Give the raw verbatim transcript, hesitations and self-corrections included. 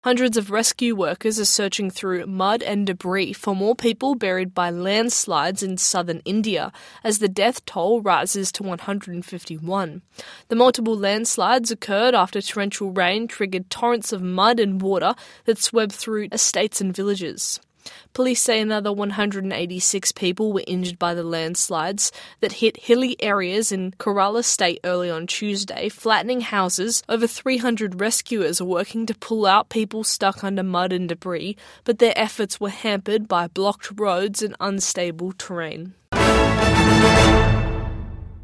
Hundreds of rescue workers are searching through mud and debris for more people buried by landslides in southern India, as the death toll rises to one hundred fifty-one. The multiple landslides occurred after torrential rain triggered torrents of mud and water that swept through estates and villages. Police say another one hundred eighty-six people were injured by the landslides that hit hilly areas in Kerala state early on Tuesday, flattening houses. Over three hundred rescuers are working to pull out people stuck under mud and debris, but their efforts were hampered by blocked roads and unstable terrain.